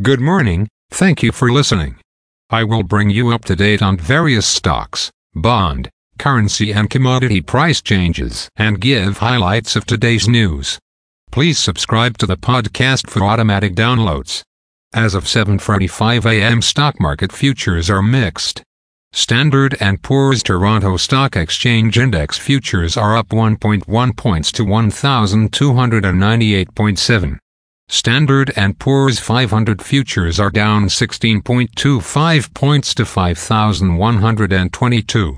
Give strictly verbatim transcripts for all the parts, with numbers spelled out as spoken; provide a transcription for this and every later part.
Good morning, thank you for listening. I will bring you up to date on various stocks, bond, currency and commodity price changes and give highlights of today's news. Please subscribe to the podcast for automatic downloads. As of seven forty-five a m stock market futures are mixed. Standard and Poor's Toronto Stock Exchange Index futures are up one point one points to one thousand two hundred ninety-eight point seven. Standard and Poor's five hundred futures are down sixteen point two five points to five thousand one hundred twenty-two.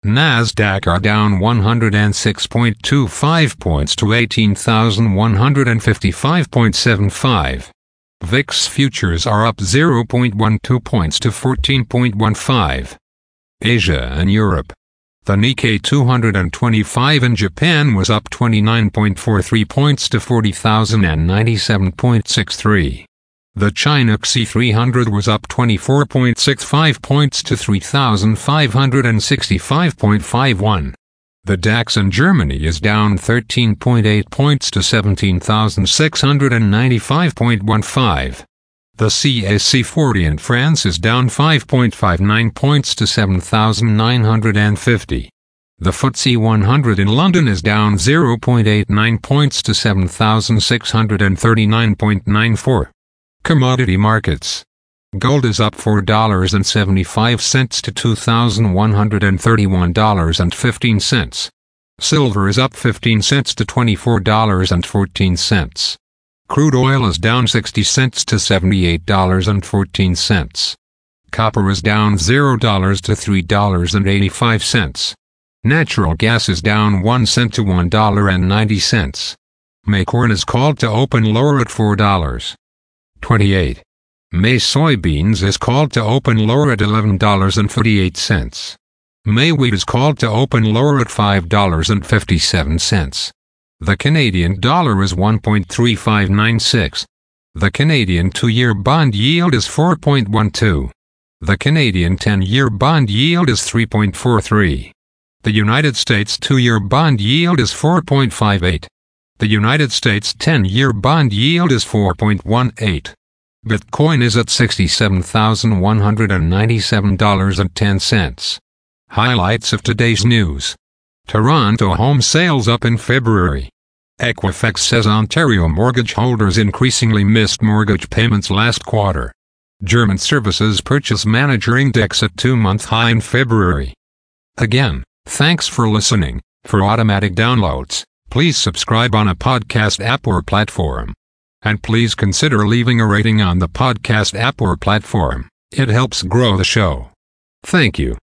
Nasdaq are down one hundred six point two five points to eighteen thousand one hundred fifty-five point seven five. V I X futures are up zero point one two points to fourteen point one five. Asia and Europe. The Nikkei two twenty-five in Japan was up twenty-nine point four three points to forty thousand ninety-seven point six three. The China C S I three hundred was up twenty-four point six five points to three thousand five hundred sixty-five point five one. The DAX in Germany is down thirteen point eight points to seventeen thousand six hundred ninety-five point one five. The C A C forty in France is down five point five nine points to seven thousand nine hundred fifty. The F T S E one hundred in London is down zero point eight nine points to seven thousand six hundred thirty-nine point nine four. Commodity markets. Gold is up four dollars and seventy-five cents to two thousand one hundred thirty-one dollars and fifteen cents. Silver is up fifteen cents to twenty-four dollars and fourteen cents. Crude oil is down sixty cents to seventy-eight dollars and fourteen cents. Copper is down zero dollars to three dollars and eighty-five cents. Natural gas is down one cent to one dollar and ninety cents. May corn is called to open lower at four dollars and twenty-eight cents. May soybeans is called to open lower at eleven dollars and forty-eight cents. May wheat is called to open lower at five dollars and fifty-seven cents. The Canadian dollar is one point three five nine six. The Canadian two-year bond yield is four point one two. The Canadian ten-year bond yield is three point four three. The United States two-year bond yield is four point five eight. The United States ten-year bond yield is four point one eight. Bitcoin is at sixty-seven thousand one hundred ninety-seven dollars and ten cents. Highlights of today's news. Toronto home sales up in February. Equifax says Ontario mortgage holders increasingly missed mortgage payments last quarter. German Services Purchase Manager Index at two-month high in February. Again, thanks for listening. For automatic downloads, please subscribe on a podcast app or platform. And please consider leaving a rating on the podcast app or platform. It helps grow the show. Thank you.